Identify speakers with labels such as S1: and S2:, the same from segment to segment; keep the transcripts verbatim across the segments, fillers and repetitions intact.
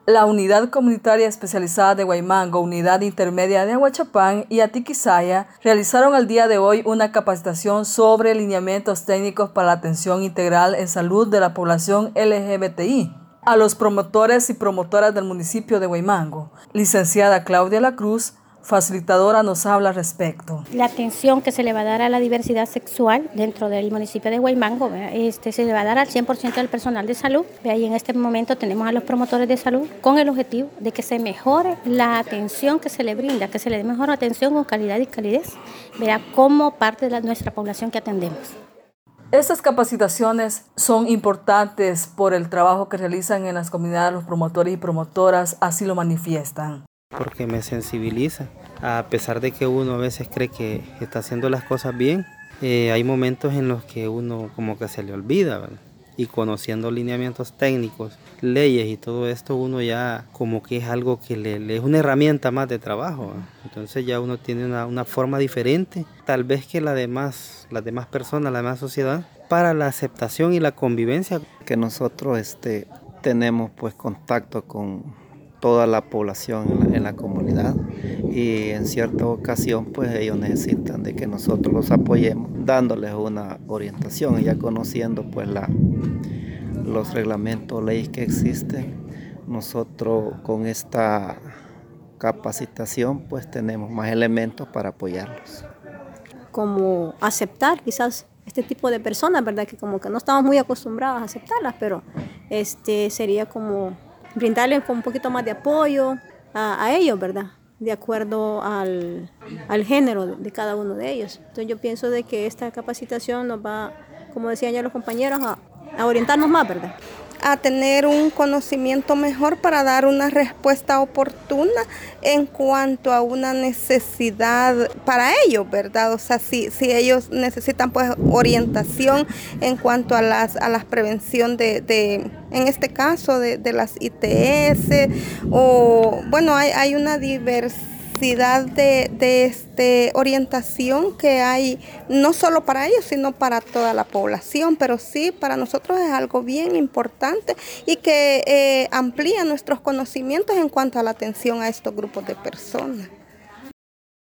S1: La Unidad Comunitaria Especializada de Huaymango, Unidad Intermedia de Ahuachapán y Atiquizaya realizaron el día de hoy una capacitación sobre lineamientos técnicos para la atención integral en salud de la población L G B T I a los promotores y promotoras del municipio de Huaymango. Licenciada Claudia La Cruz, facilitadora, nos habla al respecto.
S2: La atención que se le va a dar a la diversidad sexual dentro del municipio de Huaymango, este, se le va a dar al cien por ciento del personal de salud. Y en este momento tenemos a los promotores de salud con el objetivo de que se mejore la atención que se le brinda, que se le dé mejor atención con calidad y calidez, ¿verdad? Como parte de la, nuestra población que atendemos.
S1: Estas capacitaciones son importantes por el trabajo que realizan en las comunidades los promotores y promotoras, así lo manifiestan.
S3: Porque me sensibiliza, a pesar de que uno a veces cree que está haciendo las cosas bien, eh, hay momentos en los que uno como que se le olvida, ¿verdad? Y conociendo lineamientos técnicos, leyes y todo esto, uno ya como que es algo que le, le es una herramienta más de trabajo, ¿verdad? Entonces ya uno tiene una, una forma diferente, tal vez que la demás, las demás personas, la demás sociedad, para la aceptación y la convivencia.
S4: Que nosotros este, tenemos pues contacto con toda la población en la, en la comunidad y en cierta ocasión pues ellos necesitan de que nosotros los apoyemos dándoles una orientación y ya conociendo pues la, los reglamentos, leyes que existen. Nosotros con esta capacitación pues tenemos más elementos para apoyarlos.
S5: Como aceptar quizás este tipo de personas, ¿verdad? Que como que no estamos muy acostumbrados a aceptarlas, pero este sería como brindarles con un poquito más de apoyo a, a ellos, ¿verdad? De acuerdo al, al género de, de cada uno de ellos. Entonces yo pienso de que esta capacitación nos va, como decían ya los compañeros, a, a orientarnos más, ¿verdad?
S6: A tener un conocimiento mejor para dar una respuesta oportuna en cuanto a una necesidad para ellos, ¿verdad? O sea, si, si ellos necesitan pues orientación en cuanto a las a la prevención de, de en este caso, de, de las I T S, o bueno, hay, hay una diversidad de, de este, orientación que hay, no solo para ellos, sino para toda la población, pero sí, para nosotros es algo bien importante y que eh, amplía nuestros conocimientos en cuanto a la atención a estos grupos de personas.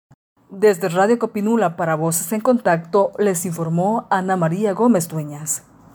S1: Desde Radio Copinula para Voces en Contacto les informó Ana María Gómez Dueñas.